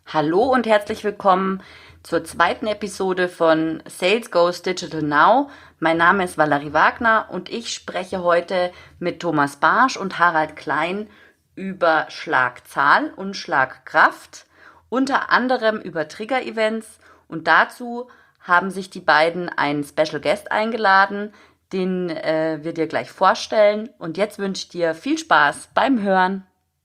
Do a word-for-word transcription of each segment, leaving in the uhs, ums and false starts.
Hallo und herzlich willkommen zur zweiten Episode von Sales Goes Digital Now. Mein Name ist Valerie Wagner und ich spreche heute mit Thomas Barsch und Harald Klein über Schlagzahl und Schlagkraft, unter anderem über Trigger-Events, und dazu haben sich die beiden einen Special Guest eingeladen, den äh, wir dir gleich vorstellen. Und jetzt wünsche ich dir viel Spaß beim Hören.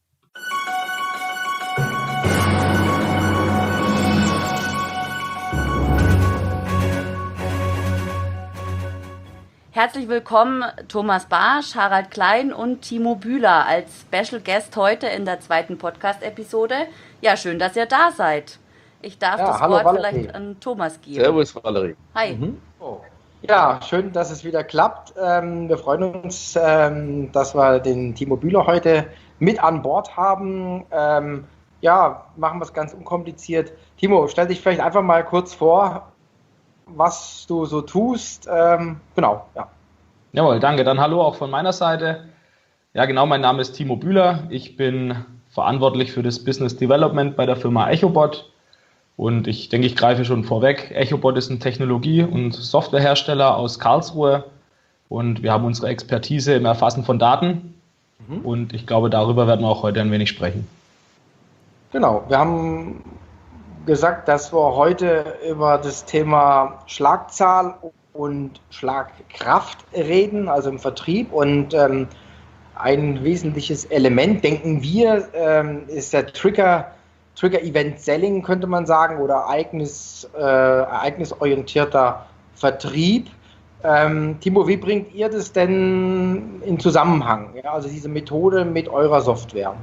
Herzlich willkommen Thomas Barsch, Harald Klein und Timo Bühler als Special Guest heute in der zweiten Podcast-Episode. Ja, schön, dass ihr da seid. Ich darf Ja, das hallo, Wort Valerie. vielleicht an Thomas geben. Servus, Valerie. Hi. Mhm. Oh. Ja, schön, dass es wieder klappt. Ähm, wir freuen uns, ähm, dass wir den Timo Bühler heute mit an Bord haben. Ähm, ja, machen wir es ganz unkompliziert. Timo, stell dich vielleicht einfach mal kurz vor, was du so tust. Ähm, genau, ja. Jawohl, danke. Dann hallo auch von meiner Seite. Ja, genau, mein Name ist Timo Bühler. Ich bin verantwortlich für das Business Development bei der Firma Echobot. Und ich denke, ich greife schon vorweg. Echobot ist ein Technologie- und Softwarehersteller aus Karlsruhe. Und wir haben unsere Expertise im Erfassen von Daten. Mhm. Und ich glaube, darüber werden wir auch heute ein wenig sprechen. Genau, wir haben gesagt, dass wir heute über das Thema Schlagzahl und Schlagkraft reden, also im Vertrieb. Und ähm, ein wesentliches Element, denken wir, ähm, ist der Trigger, Trigger-Event-Selling, könnte man sagen, oder Ereignis, äh, ereignisorientierter Vertrieb. Ähm, Timo, wie bringt ihr das denn in Zusammenhang? Ja, also diese Methode mit eurer Software?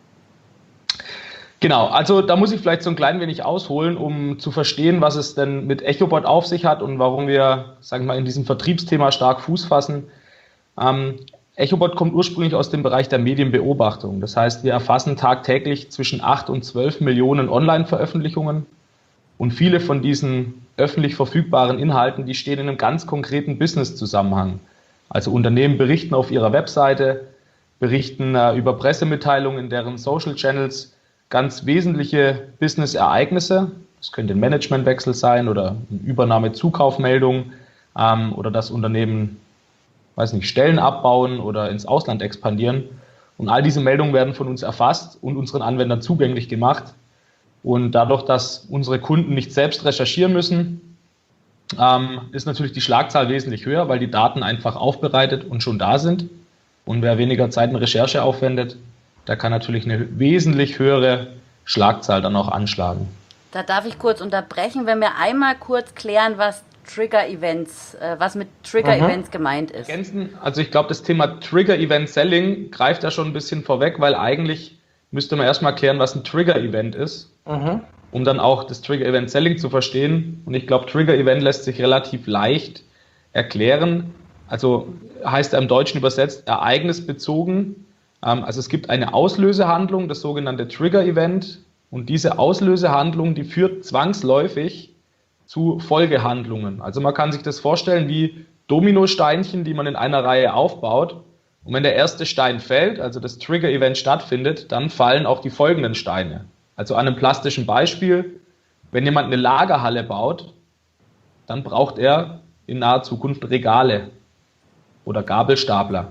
Genau, also da muss ich vielleicht so ein klein wenig ausholen, um zu verstehen, was es denn mit Echobot auf sich hat und warum wir, sagen wir mal, in diesem Vertriebsthema stark Fuß fassen. Ähm, Echobot kommt ursprünglich aus dem Bereich der Medienbeobachtung. Das heißt, wir erfassen tagtäglich zwischen acht und zwölf Millionen Online-Veröffentlichungen. Und viele von diesen öffentlich verfügbaren Inhalten, die stehen in einem ganz konkreten Business-Zusammenhang. Also Unternehmen berichten auf ihrer Webseite, berichten äh, über Pressemitteilungen in deren Social Channels, ganz wesentliche Business-Ereignisse. Das könnte ein Managementwechsel sein oder eine Übernahme-Zukaufmeldung ähm, oder das Unternehmen, weiß nicht, Stellen abbauen oder ins Ausland expandieren. Und all diese Meldungen werden von uns erfasst und unseren Anwendern zugänglich gemacht. Und dadurch, dass unsere Kunden nicht selbst recherchieren müssen, ähm, ist natürlich die Schlagzahl wesentlich höher, weil die Daten einfach aufbereitet und schon da sind. Und wer weniger Zeit in Recherche aufwendet, der kann natürlich eine wesentlich höhere Schlagzahl dann auch anschlagen. Da darf ich kurz unterbrechen, wenn wir einmal kurz klären, was Trigger-Events, äh, was mit Trigger-Events mhm. gemeint ist. Ergänzen, also ich glaube, das Thema Trigger-Event-Selling greift da schon ein bisschen vorweg, weil eigentlich müsste man erstmal klären, was ein Trigger-Event ist, mhm. um dann auch das Trigger-Event-Selling zu verstehen. Und ich glaube, Trigger-Event lässt sich relativ leicht erklären. Also heißt er im Deutschen übersetzt ereignisbezogen. Also es gibt eine Auslösehandlung, das sogenannte Trigger-Event, und diese Auslösehandlung, die führt zwangsläufig zu Folgehandlungen. Also man kann sich das vorstellen wie Dominosteinchen, die man in einer Reihe aufbaut, und wenn der erste Stein fällt, also das Trigger-Event stattfindet, dann fallen auch die folgenden Steine. Also an einem plastischen Beispiel, wenn jemand eine Lagerhalle baut, dann braucht er in naher Zukunft Regale oder Gabelstapler.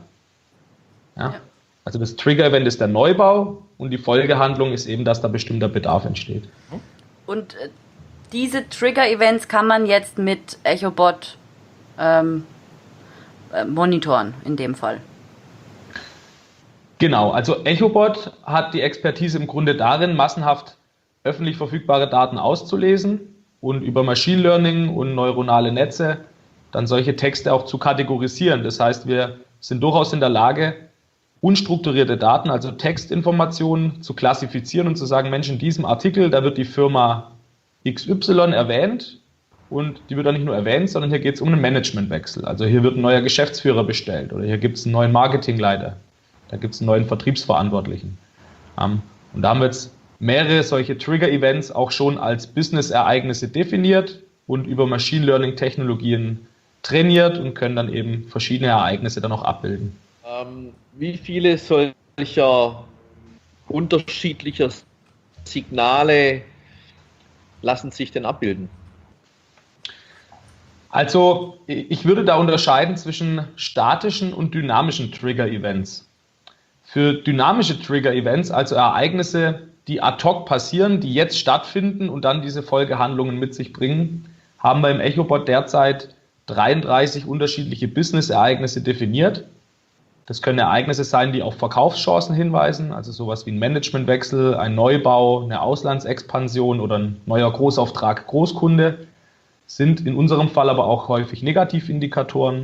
Ja? Ja. Also das Trigger-Event ist der Neubau und die Folgehandlung ist eben, dass da bestimmter Bedarf entsteht. Und äh, diese Trigger-Events kann man jetzt mit Echobot ähm, äh, monitoren, in dem Fall. Genau, also Echobot hat die Expertise im Grunde darin, massenhaft öffentlich verfügbare Daten auszulesen und über Machine Learning und neuronale Netze dann solche Texte auch zu kategorisieren. Das heißt, wir sind durchaus in der Lage, unstrukturierte Daten, also Textinformationen, zu klassifizieren und zu sagen, Mensch, in diesem Artikel, da wird die Firma X Y erwähnt und die wird auch nicht nur erwähnt, sondern hier geht es um einen Managementwechsel. Also hier wird ein neuer Geschäftsführer bestellt oder hier gibt es einen neuen Marketingleiter, da gibt es einen neuen Vertriebsverantwortlichen. Und da haben wir jetzt mehrere solche Trigger-Events auch schon als Business-Ereignisse definiert und über Machine Learning-Technologien trainiert und können dann eben verschiedene Ereignisse dann auch abbilden. Ähm, wie viele solcher unterschiedlicher Signale lassen sich denn abbilden? Also ich würde da unterscheiden zwischen statischen und dynamischen Trigger-Events. Für dynamische Trigger-Events, also Ereignisse, die ad hoc passieren, die jetzt stattfinden und dann diese Folgehandlungen mit sich bringen, haben wir im Echobot derzeit dreiunddreißig unterschiedliche Business-Ereignisse definiert. Das können Ereignisse sein, die auf Verkaufschancen hinweisen, also sowas wie ein Managementwechsel, ein Neubau, eine Auslandsexpansion oder ein neuer Großauftrag Großkunde, sind in unserem Fall aber auch häufig Negativindikatoren,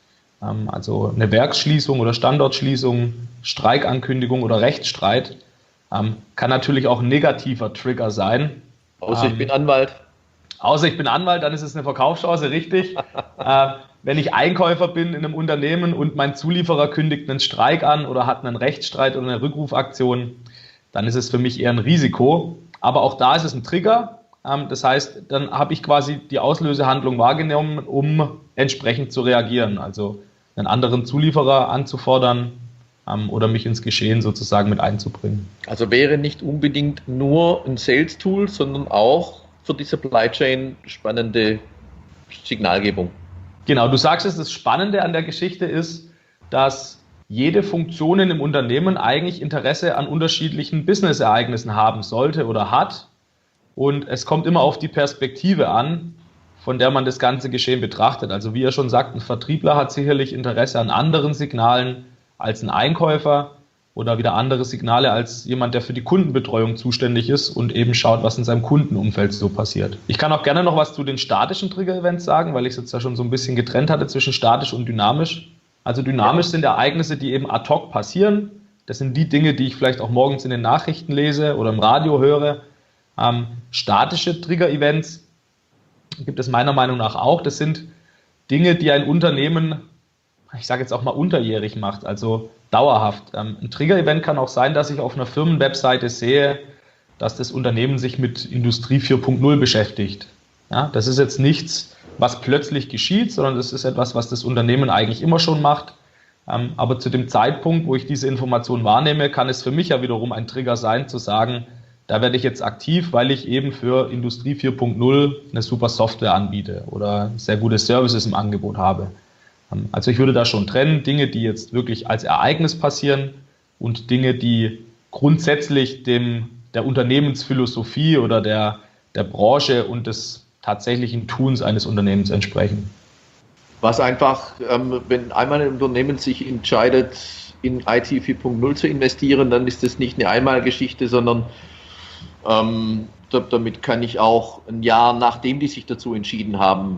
also eine Werksschließung oder Standortschließung, Streikankündigung oder Rechtsstreit, kann natürlich auch ein negativer Trigger sein. Außer ich bin Anwalt. Außer ich bin Anwalt, dann ist es eine Verkaufschance, richtig. äh, wenn ich Einkäufer bin in einem Unternehmen und mein Zulieferer kündigt einen Streik an oder hat einen Rechtsstreit oder eine Rückrufaktion, dann ist es für mich eher ein Risiko. Aber auch da ist es ein Trigger. Ähm, das heißt, dann habe ich quasi die Auslösehandlung wahrgenommen, um entsprechend zu reagieren. Also einen anderen Zulieferer anzufordern ähm, oder mich ins Geschehen sozusagen mit einzubringen. Also wäre nicht unbedingt nur ein Sales-Tool, sondern auch für die Supply Chain spannende Signalgebung. Genau, du sagst es, das Spannende an der Geschichte ist, dass jede Funktion in einem Unternehmen eigentlich Interesse an unterschiedlichen Business-Ereignissen haben sollte oder hat. Und es kommt immer auf die Perspektive an, von der man das ganze Geschehen betrachtet. Also wie er schon sagt, ein Vertriebler hat sicherlich Interesse an anderen Signalen als ein Einkäufer oder wieder andere Signale als jemand, der für die Kundenbetreuung zuständig ist und eben schaut, was in seinem Kundenumfeld so passiert. Ich kann auch gerne noch was zu den statischen Trigger-Events sagen, weil ich es jetzt ja schon so ein bisschen getrennt hatte zwischen statisch und dynamisch. Also dynamisch sind Ereignisse, die eben ad hoc passieren. Das sind die Dinge, die ich vielleicht auch morgens in den Nachrichten lese oder im Radio höre. Ähm, statische Trigger-Events gibt es meiner Meinung nach auch. Das sind Dinge, die ein Unternehmen, ich sage jetzt auch mal unterjährig macht, also dauerhaft. Ähm, ein Trigger-Event kann auch sein, dass ich auf einer Firmenwebseite sehe, dass das Unternehmen sich mit Industrie vier Punkt null beschäftigt. Ja, das ist jetzt nichts, was plötzlich geschieht, sondern das ist etwas, was das Unternehmen eigentlich immer schon macht. Ähm, aber zu dem Zeitpunkt, wo ich diese Information wahrnehme, kann es für mich ja wiederum ein Trigger sein, zu sagen, da werde ich jetzt aktiv, weil ich eben für Industrie vier Punkt null eine super Software anbiete oder sehr gute Services im Angebot habe. Also ich würde da schon trennen, Dinge, die jetzt wirklich als Ereignis passieren und Dinge, die grundsätzlich dem, der Unternehmensphilosophie oder der, der Branche und des tatsächlichen Tuns eines Unternehmens entsprechen. Was einfach, ähm, wenn einmal ein Unternehmen sich entscheidet, in I T vier Punkt null zu investieren, dann ist das nicht eine Einmalgeschichte, sondern ähm, damit kann ich auch ein Jahr, nachdem die sich dazu entschieden haben,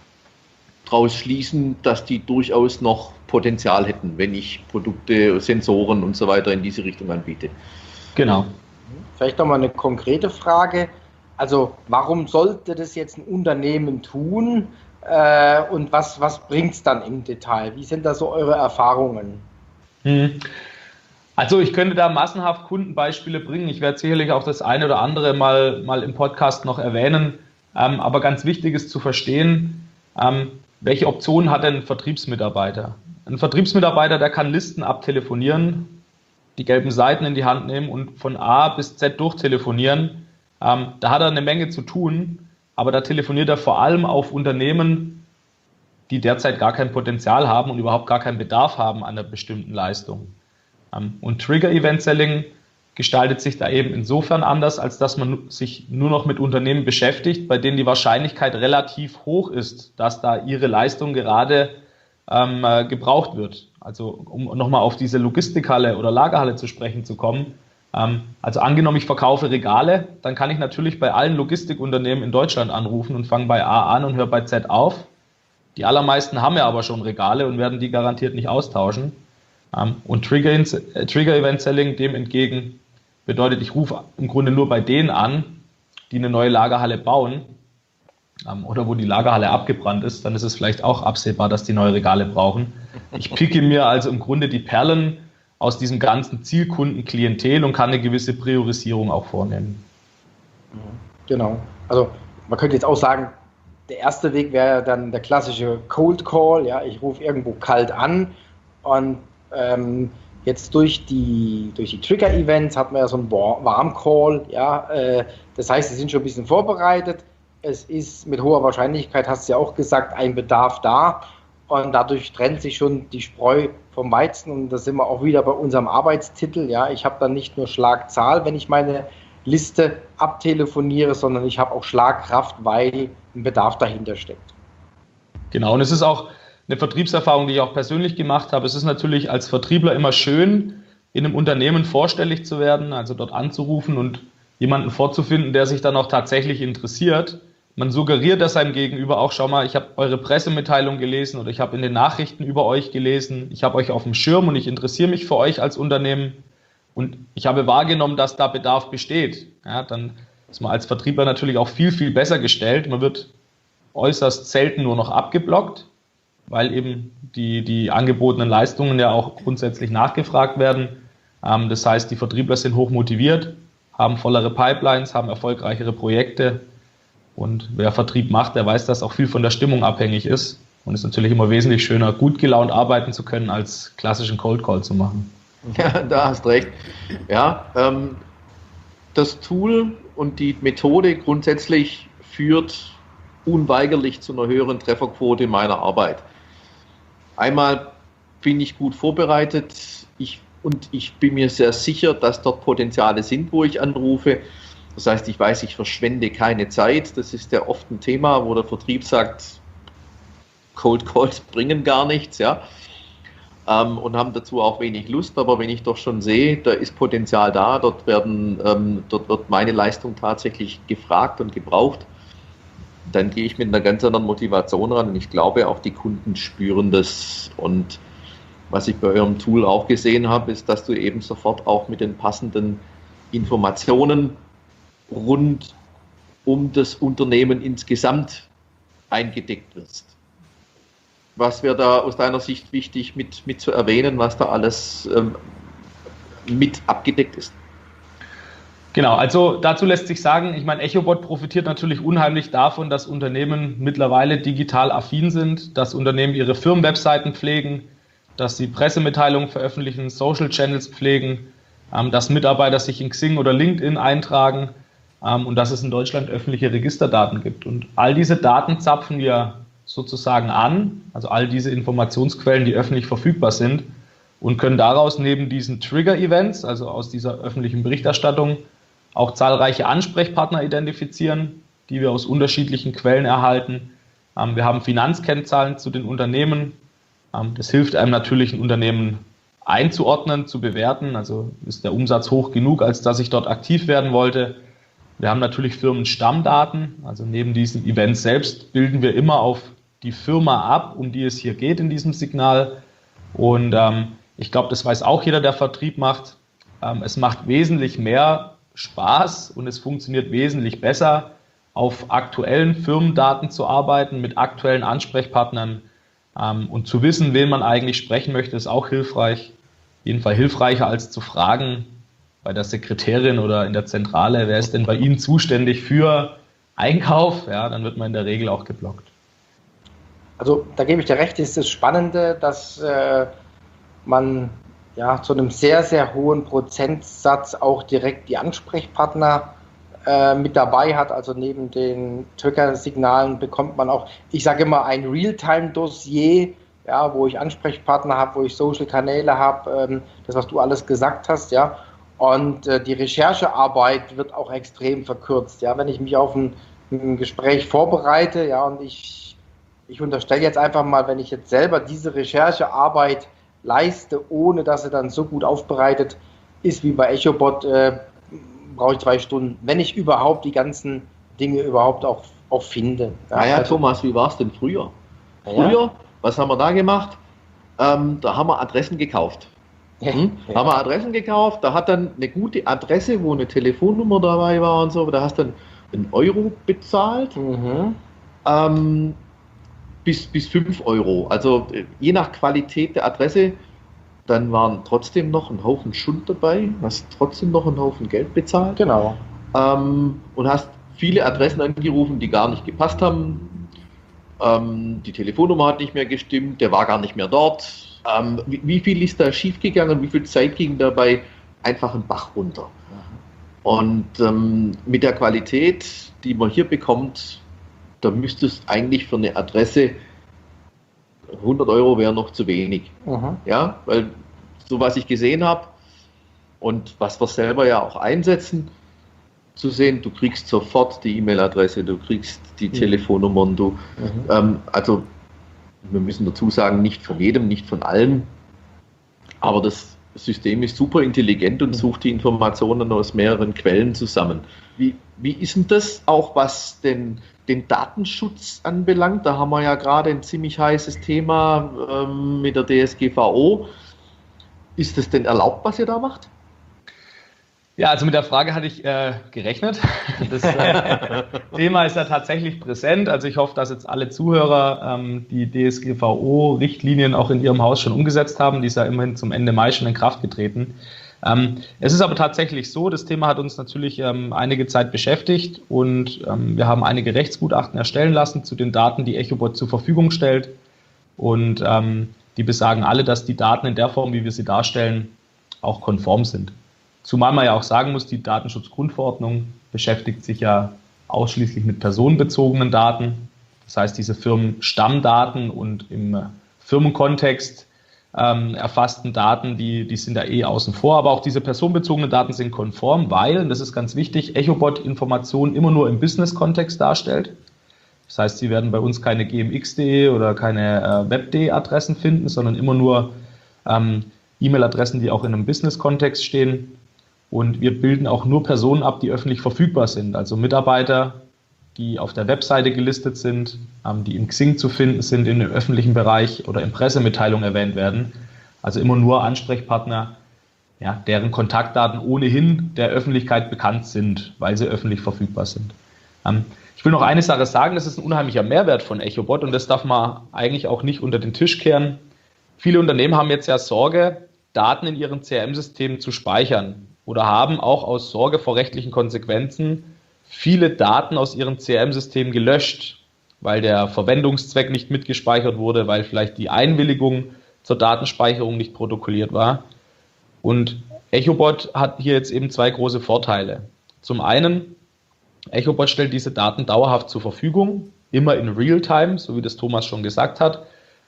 daraus schließen, dass die durchaus noch Potenzial hätten, wenn ich Produkte, Sensoren und so weiter in diese Richtung anbiete. Genau. Vielleicht nochmal eine konkrete Frage. Also warum sollte das jetzt ein Unternehmen tun äh, und was, was bringt es dann im Detail? Wie sind da so eure Erfahrungen? Hm. Also ich könnte da massenhaft Kundenbeispiele bringen. Ich werde sicherlich auch das eine oder andere mal, mal im Podcast noch erwähnen. Ähm, aber ganz wichtig ist zu verstehen, ähm, welche Optionen hat denn ein Vertriebsmitarbeiter? Ein Vertriebsmitarbeiter, der kann Listen abtelefonieren, die gelben Seiten in die Hand nehmen und von A bis Z durchtelefonieren. Ähm, da hat er eine Menge zu tun, aber da telefoniert er vor allem auf Unternehmen, die derzeit gar kein Potenzial haben und überhaupt gar keinen Bedarf haben an einer bestimmten Leistung. Ähm, und Trigger-Event-Selling gestaltet sich da eben insofern anders, als dass man sich nur noch mit Unternehmen beschäftigt, bei denen die Wahrscheinlichkeit relativ hoch ist, dass da ihre Leistung gerade ähm, gebraucht wird. Also um nochmal auf diese Logistikhalle oder Lagerhalle zu sprechen zu kommen. Ähm, also angenommen, ich verkaufe Regale, dann kann ich natürlich bei allen Logistikunternehmen in Deutschland anrufen und fange bei A an und höre bei Z auf. Die allermeisten haben ja aber schon Regale und werden die garantiert nicht austauschen. Ähm, und Trigger-Event-Selling dem entgegen bedeutet, ich rufe im Grunde nur bei denen an, die eine neue Lagerhalle bauen ähm, oder wo die Lagerhalle abgebrannt ist, dann ist es vielleicht auch absehbar, dass die neue Regale brauchen. Ich picke mir also im Grunde die Perlen aus diesem ganzen Zielkundenklientel und kann eine gewisse Priorisierung auch vornehmen. Genau. Also man könnte jetzt auch sagen, der erste Weg wäre dann der klassische Cold Call. Ja, ich rufe irgendwo kalt an und ähm, Jetzt durch die, durch die Trigger-Events hat man ja so einen Warm-Call, ja, äh, das heißt, sie sind schon ein bisschen vorbereitet. Es ist mit hoher Wahrscheinlichkeit, hast du ja auch gesagt, ein Bedarf da und dadurch trennt sich schon die Spreu vom Weizen und da sind wir auch wieder bei unserem Arbeitstitel. Ja, ich habe dann nicht nur Schlagzahl, wenn ich meine Liste abtelefoniere, sondern ich habe auch Schlagkraft, weil ein Bedarf dahinter steckt. Genau, und es ist auch eine Vertriebserfahrung, die ich auch persönlich gemacht habe. Es ist natürlich als Vertriebler immer schön, in einem Unternehmen vorstellig zu werden, also dort anzurufen und jemanden vorzufinden, der sich dann auch tatsächlich interessiert. Man suggeriert das seinem Gegenüber auch, schau mal, ich habe eure Pressemitteilung gelesen oder ich habe in den Nachrichten über euch gelesen, ich habe euch auf dem Schirm und ich interessiere mich für euch als Unternehmen und ich habe wahrgenommen, dass da Bedarf besteht. Ja, dann ist man als Vertriebler natürlich auch viel, viel besser gestellt. Man wird äußerst selten nur noch abgeblockt, weil eben die, die angebotenen Leistungen ja auch grundsätzlich nachgefragt werden. Ähm, das heißt, die Vertriebler sind hoch motiviert, haben vollere Pipelines, haben erfolgreichere Projekte. Und wer Vertrieb macht, der weiß, dass auch viel von der Stimmung abhängig ist. Und es ist natürlich immer wesentlich schöner, gut gelaunt arbeiten zu können, als klassischen Cold Call zu machen. Ja, da hast recht. Ja, ähm, das Tool und die Methode grundsätzlich führt unweigerlich zu einer höheren Trefferquote meiner Arbeit. Einmal bin ich gut vorbereitet ich, und ich bin mir sehr sicher, dass dort Potenziale sind, wo ich anrufe. Das heißt, ich weiß, ich verschwende keine Zeit. Das ist ja oft ein Thema, wo der Vertrieb sagt, Cold Calls bringen gar nichts, ja, ähm, und haben dazu auch wenig Lust. Aber wenn ich doch schon sehe, da ist Potenzial da, dort, werden, ähm, dort wird meine Leistung tatsächlich gefragt und gebraucht, dann gehe ich mit einer ganz anderen Motivation ran. Und ich glaube, auch die Kunden spüren das. Und was ich bei eurem Tool auch gesehen habe, ist, dass du eben sofort auch mit den passenden Informationen rund um das Unternehmen insgesamt eingedeckt wirst. Was wäre da aus deiner Sicht wichtig mit, mit zu erwähnen, was da alles ähm, mit abgedeckt ist? Genau, also dazu lässt sich sagen, ich meine, Echobot profitiert natürlich unheimlich davon, dass Unternehmen mittlerweile digital affin sind, dass Unternehmen ihre Firmenwebseiten pflegen, dass sie Pressemitteilungen veröffentlichen, Social Channels pflegen, ähm, dass Mitarbeiter sich in Xing oder LinkedIn eintragen ähm, und dass es in Deutschland öffentliche Registerdaten gibt. Und all diese Daten zapfen wir sozusagen an, also all diese Informationsquellen, die öffentlich verfügbar sind und können daraus neben diesen Trigger-Events, also aus dieser öffentlichen Berichterstattung, auch zahlreiche Ansprechpartner identifizieren, die wir aus unterschiedlichen Quellen erhalten. Ähm, wir haben Finanzkennzahlen zu den Unternehmen. Ähm, das hilft einem natürlich, ein Unternehmen einzuordnen, zu bewerten. Also ist der Umsatz hoch genug, als dass ich dort aktiv werden wollte. Wir haben natürlich Firmenstammdaten. Also neben diesen Events selbst bilden wir immer auf die Firma ab, um die es hier geht in diesem Signal. Und ähm, ich glaube, das weiß auch jeder, der Vertrieb macht. Ähm, es macht wesentlich mehr Spaß und es funktioniert wesentlich besser, auf aktuellen Firmendaten zu arbeiten, mit aktuellen Ansprechpartnern ähm, und zu wissen, wen man eigentlich sprechen möchte, ist auch hilfreich. Jedenfalls hilfreicher als zu fragen bei der Sekretärin oder in der Zentrale, wer ist denn bei Ihnen zuständig für Einkauf? Ja, dann wird man in der Regel auch geblockt. Also da gebe ich dir recht, ist das Spannende, dass äh, man ja zu einem sehr, sehr hohen Prozentsatz auch direkt die Ansprechpartner äh, mit dabei hat. Also neben den Trigger-Signalen bekommt man auch, ich sage immer, ein Realtime-Dossier, ja, wo ich Ansprechpartner habe, wo ich Social-Kanäle habe, ähm, das, was du alles gesagt hast, ja. Und äh, die Recherchearbeit wird auch extrem verkürzt, ja. Wenn ich mich auf ein, ein Gespräch vorbereite, ja, und ich, ich unterstelle jetzt einfach mal, wenn ich jetzt selber diese Recherchearbeit leiste, ohne dass sie dann so gut aufbereitet ist wie bei Echobot, äh, brauche ich zwei Stunden, wenn ich überhaupt die ganzen Dinge überhaupt auch, auch finde. Ja, naja, also, Thomas, wie war es denn früher? Ja. Früher, was haben wir da gemacht? Ähm, da haben wir Adressen gekauft. Hm? Ja. Haben wir Adressen gekauft, da hat dann eine gute Adresse, wo eine Telefonnummer dabei war und so, da hast du dann einen Euro bezahlt. Mhm. Ähm, Bis, bis fünf Euro. Also je nach Qualität der Adresse, dann waren trotzdem noch ein Haufen Schund dabei, hast trotzdem noch einen Haufen Geld bezahlt. Genau. Ähm, und hast viele Adressen angerufen, die gar nicht gepasst haben. Ähm, die Telefonnummer hat nicht mehr gestimmt, der war gar nicht mehr dort. ähm, wie, wie viel ist da schiefgegangen, wie viel Zeit ging dabei einfach einen Bach runter. Und ähm, mit der Qualität, die man hier bekommt, da müsste es eigentlich für eine Adresse hundert Euro wäre noch zu wenig. Mhm. Ja, weil so was ich gesehen habe und was wir selber ja auch einsetzen, zu sehen, du kriegst sofort die E-Mail-Adresse, du kriegst die mhm. Telefonnummern, du, mhm. ähm, also wir müssen dazu sagen, nicht von jedem, nicht von allen, aber das System ist super intelligent und sucht die Informationen aus mehreren Quellen zusammen. Wie, wie ist denn das auch, was den, den Datenschutz anbelangt? Da haben wir ja gerade ein ziemlich heißes Thema ähm, mit der D S G V O. Ist das denn erlaubt, was ihr da macht? Ja, also mit der Frage hatte ich äh, gerechnet. Das äh, Thema ist ja tatsächlich präsent. Also ich hoffe, dass jetzt alle Zuhörer ähm, die D S G V O-Richtlinien auch in ihrem Haus schon umgesetzt haben. Die ist ja immerhin zum Ende Mai schon in Kraft getreten. Ähm, es ist aber tatsächlich so, das Thema hat uns natürlich ähm, einige Zeit beschäftigt und ähm, wir haben einige Rechtsgutachten erstellen lassen zu den Daten, die Echobot zur Verfügung stellt. Und ähm, die besagen alle, dass die Daten in der Form, wie wir sie darstellen, auch konform sind. Zumal man ja auch sagen muss, die Datenschutzgrundverordnung beschäftigt sich ja ausschließlich mit personenbezogenen Daten. Das heißt, diese Firmenstammdaten und im Firmenkontext ähm, erfassten Daten, die, die sind da eh außen vor. Aber auch diese personenbezogenen Daten sind konform, weil, und das ist ganz wichtig, Echobot Informationen immer nur im Business-Kontext darstellt. Das heißt, Sie werden bei uns keine G M X punkt de oder keine äh, Web punkt de Adressen finden, sondern immer nur ähm, E-Mail-Adressen, die auch in einem Business-Kontext stehen. Und wir bilden auch nur Personen ab, die öffentlich verfügbar sind, also Mitarbeiter, die auf der Webseite gelistet sind, die im Xing zu finden sind, in dem öffentlichen Bereich oder in Pressemitteilungen erwähnt werden. Also immer nur Ansprechpartner, ja, deren Kontaktdaten ohnehin der Öffentlichkeit bekannt sind, weil sie öffentlich verfügbar sind. Ich will noch eine Sache sagen, das ist ein unheimlicher Mehrwert von Echobot und das darf man eigentlich auch nicht unter den Tisch kehren. Viele Unternehmen haben jetzt ja Sorge, Daten in ihren C R M-Systemen zu speichern. Oder haben auch aus Sorge vor rechtlichen Konsequenzen viele Daten aus ihren C R M-Systemen gelöscht, weil der Verwendungszweck nicht mitgespeichert wurde, weil vielleicht die Einwilligung zur Datenspeicherung nicht protokolliert war. Und Echobot hat hier jetzt eben zwei große Vorteile. Zum einen, Echobot stellt diese Daten dauerhaft zur Verfügung, immer in Realtime, so wie das Thomas schon gesagt hat,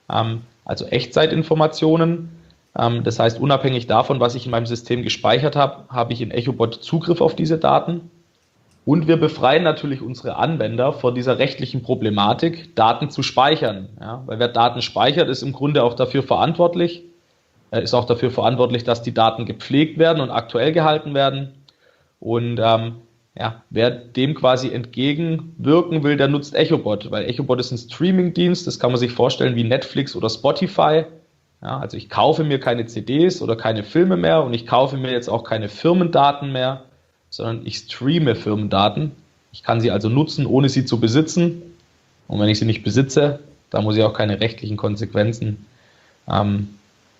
also Echtzeitinformationen. Das heißt, unabhängig davon, was ich in meinem System gespeichert habe, habe ich in Echobot Zugriff auf diese Daten. Und wir befreien natürlich unsere Anwender vor dieser rechtlichen Problematik, Daten zu speichern. Ja, weil wer Daten speichert, ist im Grunde auch dafür verantwortlich, Er ist auch dafür verantwortlich, dass die Daten gepflegt werden und aktuell gehalten werden. Und ähm, ja, wer dem quasi entgegenwirken will, der nutzt Echobot, weil Echobot ist ein Streaming-Dienst, das kann man sich vorstellen wie Netflix oder Spotify. Ja, also ich kaufe mir keine C Ds oder keine Filme mehr und ich kaufe mir jetzt auch keine Firmendaten mehr, sondern ich streame Firmendaten. Ich kann sie also nutzen, ohne sie zu besitzen. Und wenn ich sie nicht besitze, dann muss ich auch keine rechtlichen Konsequenzen ähm,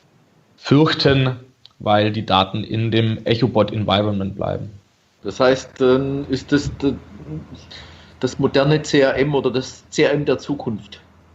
fürchten, weil die Daten in dem Echobot-Environment bleiben. Das heißt, dann ist das das moderne C R M oder das C R M der Zukunft?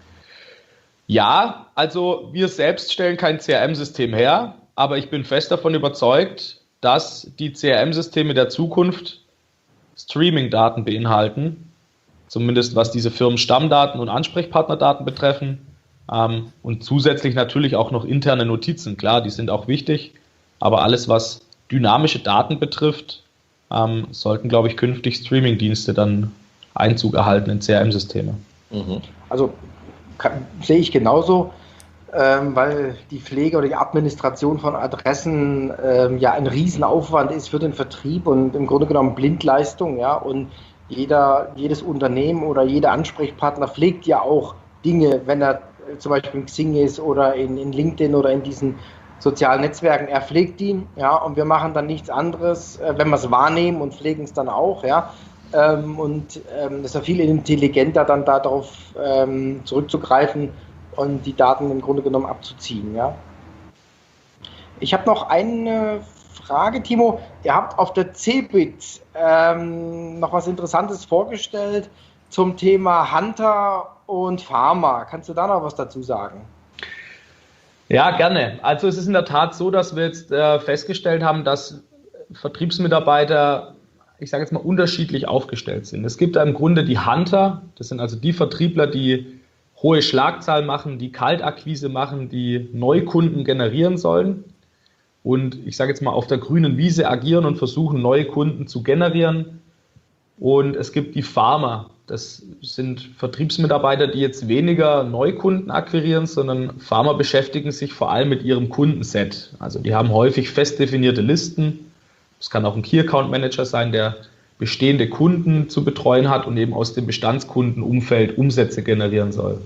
Ja, also wir selbst stellen kein C R M-System her, aber ich bin fest davon überzeugt, dass die C R M-Systeme der Zukunft Streaming-Daten beinhalten, zumindest was diese Firmenstammdaten und Ansprechpartnerdaten betreffen, ähm, und zusätzlich natürlich auch noch interne Notizen. Klar, die sind auch wichtig, aber alles, was dynamische Daten betrifft, ähm, sollten, glaube ich, künftig Streaming-Dienste dann Einzug erhalten in C R M-Systeme. Mhm. Also Kann, sehe ich genauso, ähm, weil die Pflege oder die Administration von Adressen ähm, ja ein Riesenaufwand ist für den Vertrieb und im Grunde genommen Blindleistung, ja, und jeder, jedes Unternehmen oder jeder Ansprechpartner pflegt ja auch Dinge, wenn er äh, zum Beispiel in Xing ist oder in, in LinkedIn oder in diesen sozialen Netzwerken, er pflegt die, ja, und wir machen dann nichts anderes, äh, wenn wir es wahrnehmen und pflegen es dann auch, ja. Ähm, und ähm, es ist ja viel intelligenter, dann darauf ähm, zurückzugreifen und die Daten im Grunde genommen abzuziehen. Ja? Ich habe noch eine Frage, Timo. Ihr habt auf der CeBIT ähm, noch was Interessantes vorgestellt zum Thema Hunter und Pharma. Kannst du da noch was dazu sagen? Ja, gerne. Also es ist in der Tat so, dass wir jetzt äh, festgestellt haben, dass Vertriebsmitarbeiter, ich sage jetzt mal, unterschiedlich aufgestellt sind. Es gibt da im Grunde die Hunter, das sind also die Vertriebler, die hohe Schlagzahlen machen, die Kaltakquise machen, die Neukunden generieren sollen und ich sage jetzt mal auf der grünen Wiese agieren und versuchen, neue Kunden zu generieren. Und es gibt die Farmer, das sind Vertriebsmitarbeiter, die jetzt weniger Neukunden akquirieren, sondern Farmer beschäftigen sich vor allem mit ihrem Kundenset. Also die haben häufig fest definierte Listen. Es kann auch ein Key Account Manager sein, der bestehende Kunden zu betreuen hat und eben aus dem Bestandskundenumfeld Umsätze generieren soll.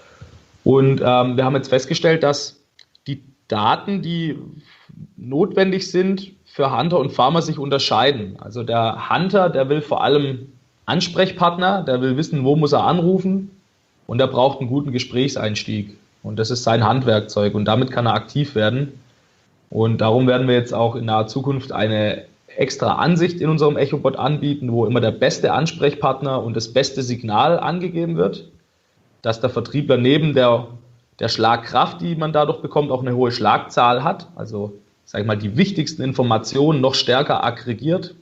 Und ähm, wir haben jetzt festgestellt, dass die Daten, die notwendig sind, für Hunter und Farmer sich unterscheiden. Also der Hunter, der will vor allem Ansprechpartner, der will wissen, wo muss er anrufen und er braucht einen guten Gesprächseinstieg. Und das ist sein Handwerkzeug und damit kann er aktiv werden. Und darum werden wir jetzt auch in naher Zukunft eine extra Ansicht in unserem Echobot anbieten, wo immer der beste Ansprechpartner und das beste Signal angegeben wird, dass der Vertriebler neben der, der Schlagkraft, die man dadurch bekommt, auch eine hohe Schlagzahl hat, also sag ich mal, die wichtigsten Informationen noch stärker aggregiert.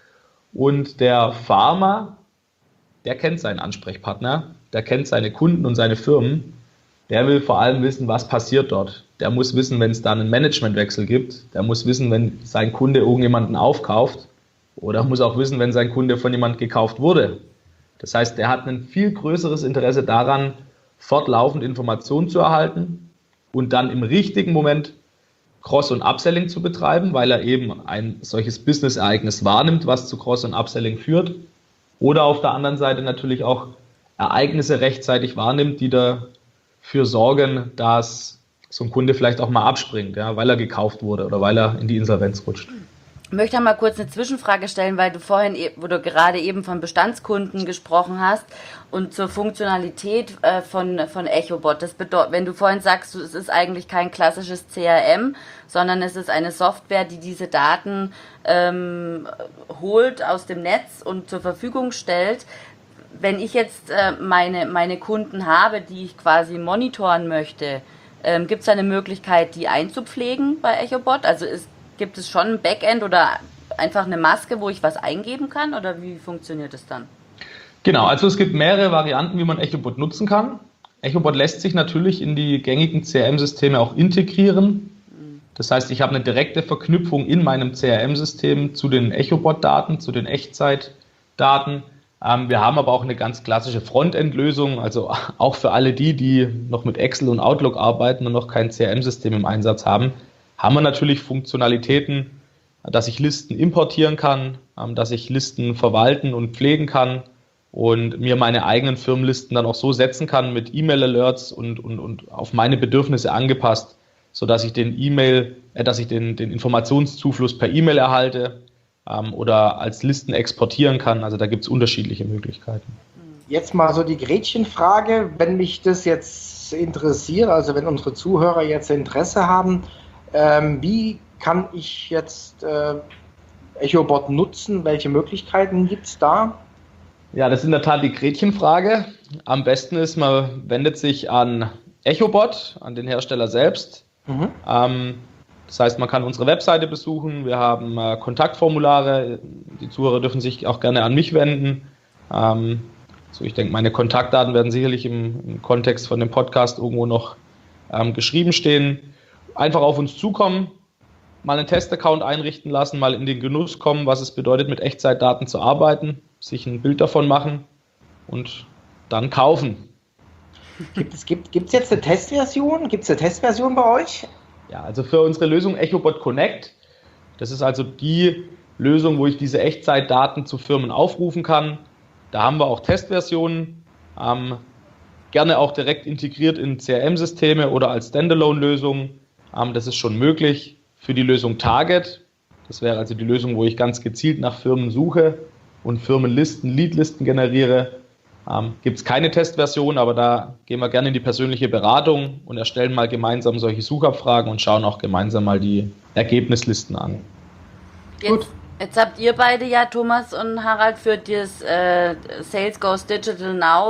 Und der Farmer, der kennt seinen Ansprechpartner, der kennt seine Kunden und seine Firmen, der will vor allem wissen, was passiert dort. Der muss wissen, wenn es da einen Managementwechsel gibt, der muss wissen, wenn sein Kunde irgendjemanden aufkauft oder muss auch wissen, wenn sein Kunde von jemandem gekauft wurde. Das heißt, der hat ein viel größeres Interesse daran, fortlaufend Informationen zu erhalten und dann im richtigen Moment Cross- und Upselling zu betreiben, weil er eben ein solches Business-Ereignis wahrnimmt, was zu Cross- und Upselling führt. Oder auf der anderen Seite natürlich auch Ereignisse rechtzeitig wahrnimmt, die dafür sorgen, dass so ein Kunde vielleicht auch mal abspringt, ja, weil er gekauft wurde oder weil er in die Insolvenz rutscht. Ich möchte mal kurz eine Zwischenfrage stellen, weil du vorhin, wo du gerade eben von Bestandskunden gesprochen hast und zur Funktionalität äh, von, von Echobot. Das bedeutet, wenn du vorhin sagst, es ist eigentlich kein klassisches C R M, sondern es ist eine Software, die diese Daten ähm, holt aus dem Netz und zur Verfügung stellt. Wenn ich jetzt äh, meine, meine Kunden habe, die ich quasi monitoren möchte, ähm, gibt es eine Möglichkeit, die einzupflegen bei Echobot? Also ist Gibt es schon ein Backend oder einfach eine Maske, wo ich was eingeben kann oder wie funktioniert es dann? Genau, also es gibt mehrere Varianten, wie man Echobot nutzen kann. Echobot lässt sich natürlich in die gängigen C R M-Systeme auch integrieren. Das heißt, ich habe eine direkte Verknüpfung in meinem C R M-System zu den Echobot-Daten, zu den Echtzeitdaten. Ähm, wir haben aber auch eine ganz klassische Frontend-Lösung, also auch für alle die, die noch mit Excel und Outlook arbeiten und noch kein C R M-System im Einsatz haben, haben wir natürlich Funktionalitäten, dass ich Listen importieren kann, dass ich Listen verwalten und pflegen kann und mir meine eigenen Firmenlisten dann auch so setzen kann mit E-Mail-Alerts und, und, und auf meine Bedürfnisse angepasst, sodass ich den E-Mail, äh, dass ich den, den Informationszufluss per E-Mail erhalte ähm, oder als Listen exportieren kann. Also da gibt es unterschiedliche Möglichkeiten. Jetzt mal so die Gretchenfrage, wenn mich das jetzt interessiert, also wenn unsere Zuhörer jetzt Interesse haben, Ähm, wie kann ich jetzt äh, Echobot nutzen? Welche Möglichkeiten gibt es da? Ja, das ist in der Tat die Gretchenfrage. Am besten ist, man wendet sich an Echobot, an den Hersteller selbst. Mhm. Ähm, das heißt, man kann unsere Webseite besuchen. Wir haben äh, Kontaktformulare. Die Zuhörer dürfen sich auch gerne an mich wenden. Ähm, so, ich denke, meine Kontaktdaten werden sicherlich im, im Kontext von dem Podcast irgendwo noch ähm, geschrieben stehen. Einfach auf uns zukommen, mal einen Testaccount einrichten lassen, mal in den Genuss kommen, was es bedeutet, mit Echtzeitdaten zu arbeiten, sich ein Bild davon machen und dann kaufen. Gibt es gibt, gibt's jetzt eine Testversion? Gibt es eine Testversion bei euch? Ja, also für unsere Lösung Echobot Connect, das ist also die Lösung, wo ich diese Echtzeitdaten zu Firmen aufrufen kann. Da haben wir auch Testversionen, ähm, gerne auch direkt integriert in C R M-Systeme oder als Standalone-Lösung. Das ist schon möglich. Für die Lösung Target, das wäre also die Lösung, wo ich ganz gezielt nach Firmen suche und Firmenlisten, Leadlisten generiere, ähm, gibt es keine Testversion, aber da gehen wir gerne in die persönliche Beratung und erstellen mal gemeinsam solche Suchabfragen und schauen auch gemeinsam mal die Ergebnislisten an. Jetzt, Gut. Jetzt habt ihr beide ja, Thomas und Harald, für das äh, Sales Goes Digital Now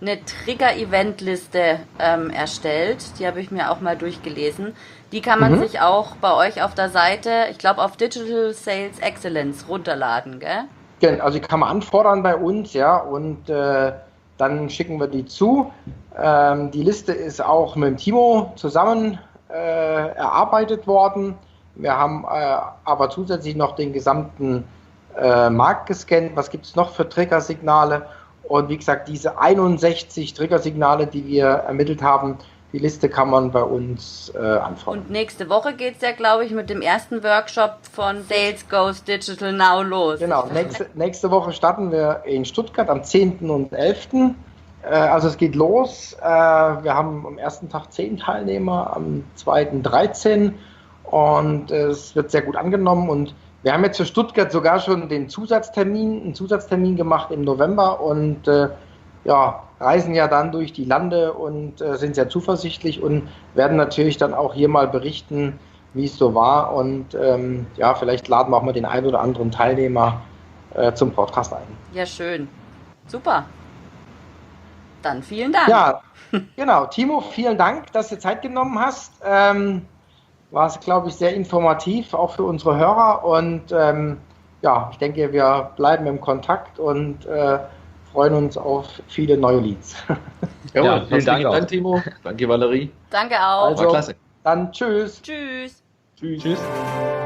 eine Trigger-Event-Liste ähm, erstellt. Die habe ich mir auch mal durchgelesen. Die kann man mhm. sich auch bei euch auf der Seite, ich glaube auf Digital Sales Excellence runterladen, gell? Genau, also die kann man anfordern bei uns, ja, und äh, dann schicken wir die zu. Ähm, die Liste ist auch mit dem Timo zusammen äh, erarbeitet worden. Wir haben äh, aber zusätzlich noch den gesamten äh, Markt gescannt. Was gibt es noch für Triggersignale? Und wie gesagt, diese einundsechzig Triggersignale, die wir ermittelt haben, die Liste kann man bei uns äh, anfordern. Und nächste Woche geht es ja, glaube ich, mit dem ersten Workshop von Sales Goes Digital Now los. Genau, nächste, nächste Woche starten wir in Stuttgart am zehnten und elften Äh, also es geht los. Äh, wir haben am ersten Tag zehn Teilnehmer, am zweiten dreizehn und äh, es wird sehr gut angenommen. Und wir haben jetzt für Stuttgart sogar schon den Zusatztermin, einen Zusatztermin gemacht im November und äh, ja, reisen ja dann durch die Lande und äh, sind sehr zuversichtlich und werden natürlich dann auch hier mal berichten, wie es so war. Und ähm, ja, vielleicht laden wir auch mal den einen oder anderen Teilnehmer äh, zum Podcast ein. Ja, schön. Super. Dann vielen Dank. Ja, genau. Timo, vielen Dank, dass du Zeit genommen hast. Ähm, war es, glaube ich, sehr informativ, auch für unsere Hörer. Und ähm, ja, ich denke, wir bleiben im Kontakt und äh, freuen uns auf viele neue Leads. Ja, ja, vielen Dank, Dank, Timo. Danke, Valerie. Danke auch. Also, war klasse. Dann tschüss. Tschüss. Tschüss. Tschüss.